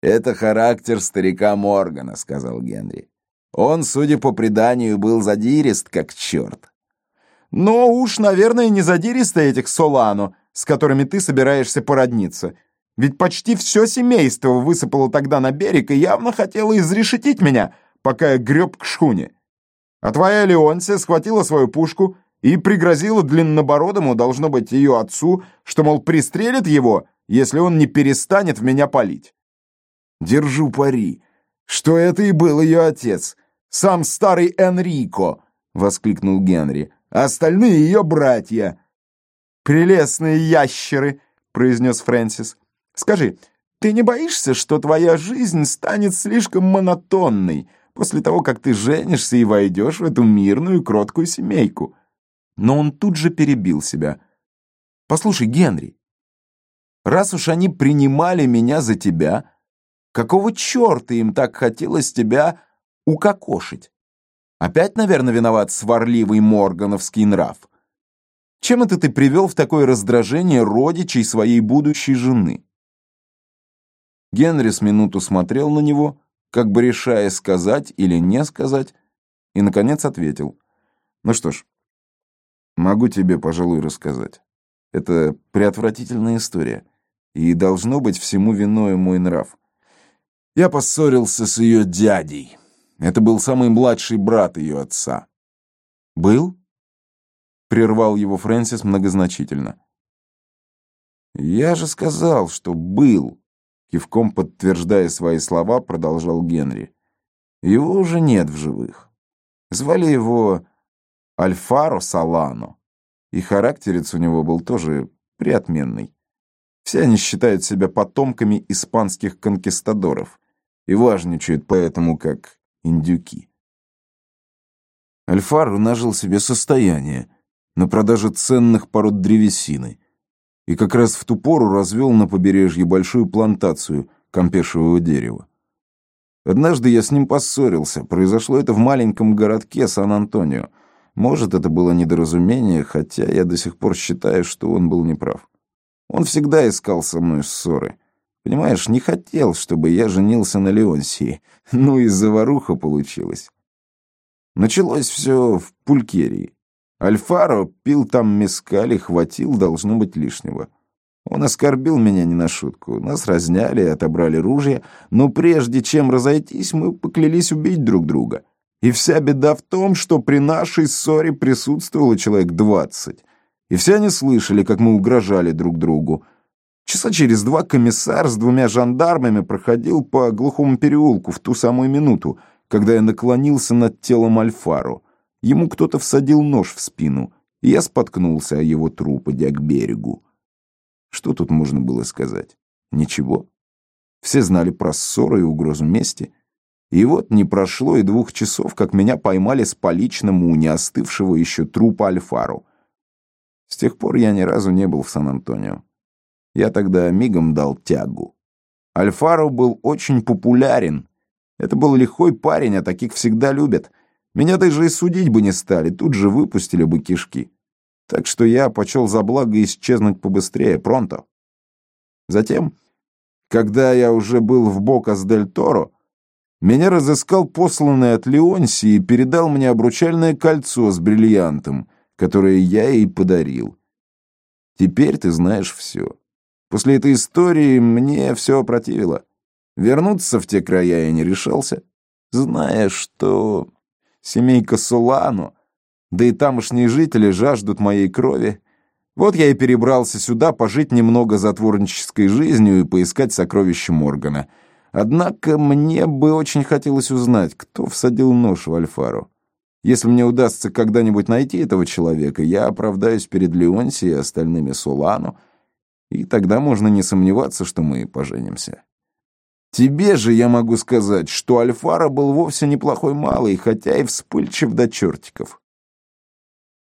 «Это характер старика Моргана», — сказал Генри. «Он, судя по преданию, был задирист, как черт». «Но уж, наверное, не задиристы этих Солано, с которыми ты собираешься породниться. Ведь почти все семейство высыпало тогда на берег и явно хотело изрешетить меня, пока я греб к шхуне. А твоя Леонтия схватила свою пушку и пригрозила длиннобородому, должно быть, ее отцу, что, мол, пристрелит его, если он не перестанет в меня палить. Держу пари, что это и был ее отец, сам старый Энрико, — воскликнул Генри, — а остальные ее братья. «Прелестные ящеры», — произнес Фрэнсис. «Скажи, ты не боишься, что твоя жизнь станет слишком монотонной после того, как ты женишься и войдешь в эту мирную, кроткую семейку?» Но он тут же перебил себя. «Послушай, Генри, раз уж они принимали меня за тебя, какого черта им так хотелось тебя укокошить? Опять, наверное, виноват сварливый моргановский нрав. Чем это ты привел в такое раздражение родичей своей будущей жены?» Генри с минуту смотрел на него, как бы решая, сказать или не сказать, и, наконец, ответил. «Ну что ж, могу тебе, пожалуй, рассказать. Это преотвратительная история, и должно быть всему виною мой нрав. Я поссорился с ее дядей. Это был самый младший брат ее отца». «Был?» — прервал его Фрэнсис многозначительно. «Я же сказал, что был», — кивком подтверждая свои слова, продолжал Генри. «Его уже нет в живых. Звали его Альфаро Солано, и характерец у него был тоже приотменный. Все они считают себя потомками испанских конкистадоров и важничают поэтому как индюки. Альфаро нажил себе состояние на продаже ценных пород древесины и как раз в ту пору развел на побережье большую плантацию кампешевого дерева. Однажды я с ним поссорился. Произошло это в маленьком городке Сан-Антонио. Может, это было недоразумение, хотя я до сих пор считаю, что он был неправ. Он всегда искал со мной ссоры. Понимаешь, не хотел, чтобы я женился на Леонсии. Ну и заваруха получилась. Началось все в Пулькерии. Альфаро пил там мескаль и хватил, должно быть, лишнего. Он оскорбил меня не на шутку. Нас разняли и отобрали ружья, но прежде чем разойтись, мы поклялись убить друг друга. И вся беда в том, что при нашей ссоре присутствовало человек 20. И все они слышали, как мы угрожали друг другу. Часа через 2 комиссар с 2 жандармами проходил по глухому переулку в ту самую минуту, когда я наклонился над телом Альфаро. Ему кто-то всадил нож в спину, и я споткнулся о его труп, идя к берегу. Что тут можно было сказать? Ничего. Все знали про ссору и угрозу мести. И вот не прошло и 2 часов, как меня поймали с поличным у неостывшего еще трупа Альфаро. С тех пор я ни разу не был в Сан-Антонио. Я тогда мигом дал тягу. Альфаро был очень популярен. Это был лихой парень, а таких всегда любят. Меня даже и судить бы не стали, тут же выпустили бы кишки. Так что я почел за благо исчезнуть побыстрее, пронто. Затем, когда я уже был в Бокас-дель-Торо, меня разыскал посланный от Леонсии и передал мне обручальное кольцо с бриллиантом, которое я ей подарил. Теперь ты знаешь все. После этой истории мне все опротивило. Вернуться в те края я не решался, зная, что семейка Солано, да и тамошние жители жаждут моей крови. Вот я и перебрался сюда пожить немного затворнической жизнью и поискать сокровища Моргана. Однако мне бы очень хотелось узнать, кто всадил нож в Альфаро. Если мне удастся когда-нибудь найти этого человека, я оправдаюсь перед Леонсией и остальными Солано, и тогда можно не сомневаться, что мы поженимся. Тебе же я могу сказать, что Альфаро был вовсе неплохой малый, хотя и вспыльчив до чертиков.